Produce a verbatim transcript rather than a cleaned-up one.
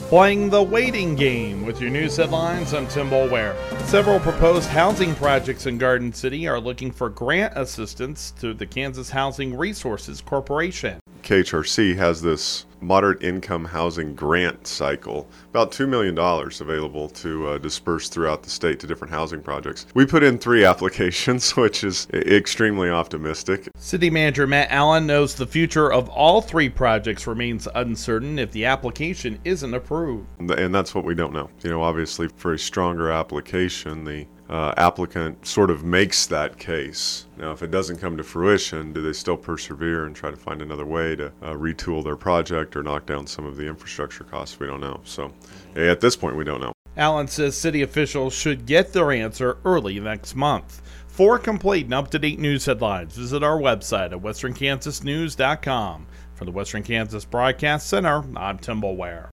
Playing the waiting game with your news headlines, I'm Tim Boulware. Several proposed housing projects in Garden City are looking for grant assistance through the Kansas Housing Resources Corporation. K H R C has this moderate income housing grant cycle, about two million dollars available to uh, disperse throughout the state to different housing projects. We put in three applications, which is extremely optimistic. City Manager Matt Allen knows the future of all three projects remains uncertain if the application isn't approved. And that's what we don't know. You know, obviously for a stronger application, the Uh, applicant sort of makes that case. Now, if it doesn't come to fruition, do they still persevere and try to find another way to uh, retool their project or knock down some of the infrastructure costs? We don't know. So at this point, we don't know. Allen says city officials should get their answer early next month. For complete and up-to-date news headlines, visit our website at western kansas news dot com. For the Western Kansas Broadcast Center, I'm Tim Boulware.